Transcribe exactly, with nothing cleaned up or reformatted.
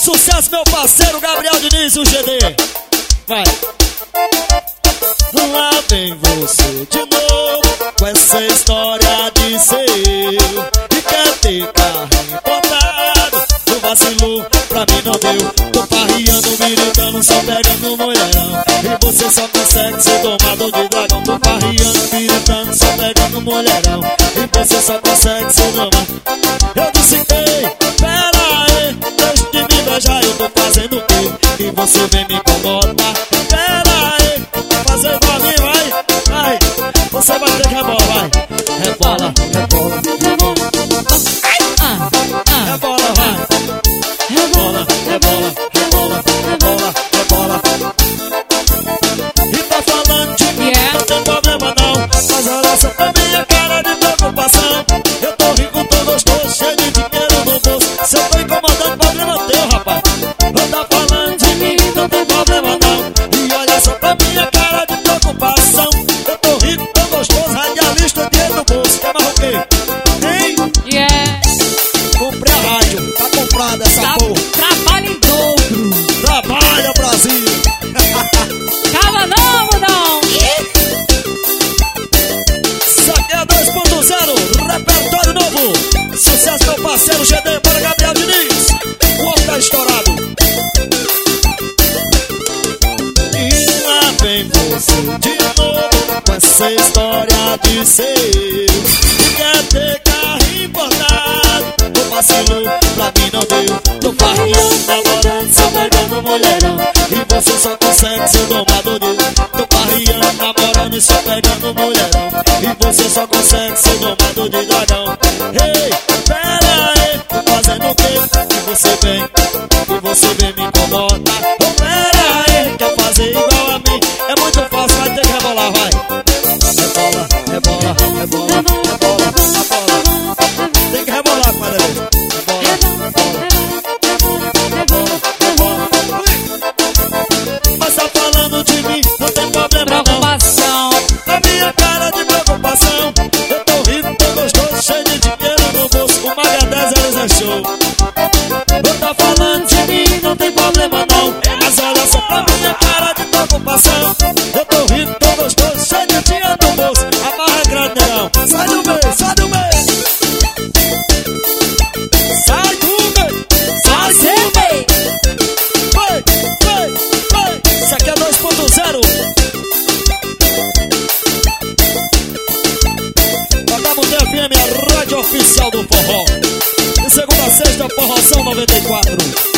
Sucesso, meu parceiro Gabriel Diniz, o G D. Vai. Lá vem você de novo com essa história de ser e quer ter carro importado. Tu vacilou, pra mim não deu. Tô parriando, militando, só pegando mulherão. E você só consegue ser domador de dragão. Tô parriando, militando, só pegando mulherão. E você só consegue ser domador. Eu disse, ei, pera aí, deixa de me beijar, eu tô fazendo o quê? E você vem me incomodar. Pera aí, fazer igual a mim, vai, vai. Você vai ter que rebolar, vai. Rebola, rebola, rebola. Ah, ah, Rebola, vai. Rebola, rebola, rebola, rebola, rebola. E tá falando de mim, yeah. não tem problema não. Mas olha só pra minha cara de preocupação. Eu tô rico, tô gostoso, cheio de dinheiro no bolso. Se eu tô incomodando, problema teu, rapaz. Não tá falando de mim, não tem problema não. E olha só pra minha cara de preocupação. Eu tô rico, tô gostoso, radialista, dinheiro no bolso. Quer mais o quê? Hein? yeah. Comprei a rádio, tá comprada essa Tá, porra. trabalho em dobro. Trabalha, Brasil! Calma não, mudão. Isso aqui é dois ponto zero, repertório novo. Sucesso, meu parceiro G D para Gabriel Diniz. O homem tá estourado. E lá vem você de novo com essa história de ser quer ter carro importado. Tô vacilou, pra mim não deu. Tô farriando, namorando, só pegando mulherão. E você só consegue ser domador de. Tô farriando, namorando e só pegando mulherão. E você só consegue ser domador de dragão. Ei, pera aí, tô fazendo o quê? E você vem, e você vem me incomodar. Oh, pera aí, quer fazer igual a mim? É muito fácil, vai ter que rebolar, vai. Rebola, rebola, rebola, rebola, rebola. Tem que rebolar, padre. Rebola, rebola, rebola. Mas tá falando de mim, não tem problema não. Preocupação. Na minha cara de preocupação. Eu tô rico, tô gostoso, cheio de dinheiro no bolso. O Maga dez eles é show. Eu tá falando de mim, não tem problema não. Mas olha só pra minha cara de preocupação. Eu tô rico, tô gostoso, cheio de dinheiro no bolso. Amarra é grande, negão. Sai do meio, sai do meio. Sai do meio. Sai do meio. Vai, vai, vai. Isso aqui é dois ponto zero. Botamos T F M, a rádio oficial do forró. De segunda a sexta, Forrozão noventa e quatro.